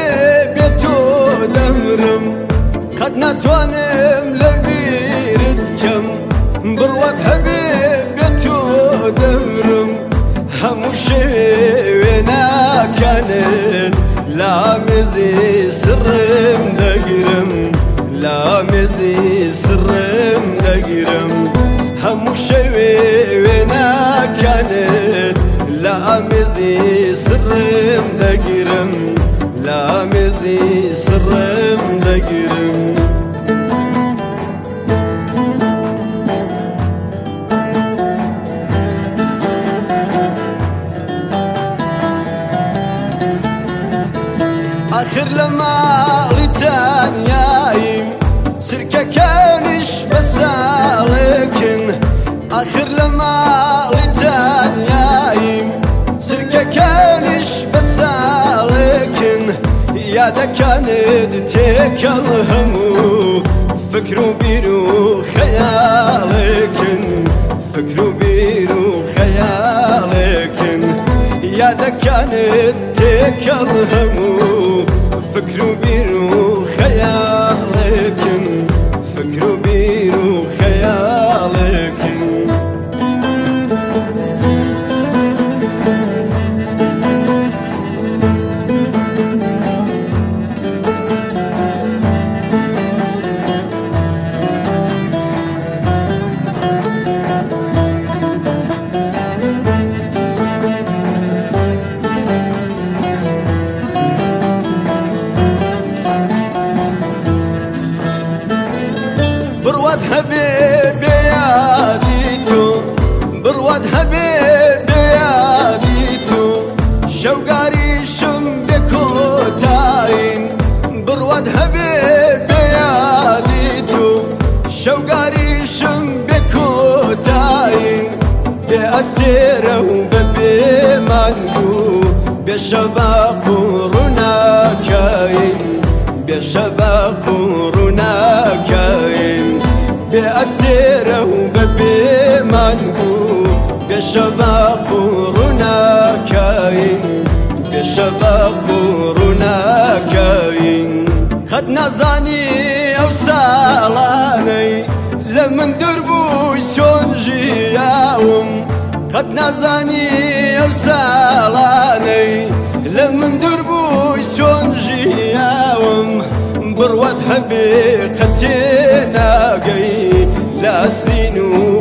بێتۆ لەمرم قەت ناتوانم لەبیرت کەم بڕوات هەبێ بێتۆ دەمرم هەموو شوێنەکانت لا مێزی سڕم دەگرم لا مێزی سڕم دەگرم هەموو شوێنەکانت لا مێزی سڕم دەگرم لا مێزی سڕم دەگرم آخر لە ماڵی تانیاییم سرکەکانیش بەساڵێکن آخر لە ماڵی تانیاییم سرکەکانیش بەساڵێکن یادەکانت تێکەڵ هەموو فکر و بیر و خەیاڵێکن فکر و بیر و خەیاڵێکن یادەکانت تێکەڵ هەموو فکر و بیر و خەیاڵێکن فکر و بیر و خەیاڵێکن بڕوات هەبێ بێیادی تۆ بڕوات هەبێ بێیادی تۆ شەوگاریشم بێ کۆتاین بڕوات هەبێ بێیادی تۆ شەوگاریشم بێ کۆتاین بێ ئەستێرە و بە بێمانگ و بێ شەباق و ڕووناکاین بێ شەباق و ڕووناکاین بێ ئەستێرە و بە بێمانگ و بێ شەباق و ڕووناکاین بێ شەباق و ڕووناکاین قەت نازانی ئەو ساڵانەی لە من دوور بووی چۆن ژیاوم قەت نازانی ئەو ساڵانەی لە من دوور بووی چۆن ژیاوم بڕوات هەبێ قەت تێناگەی لە ئەسرین و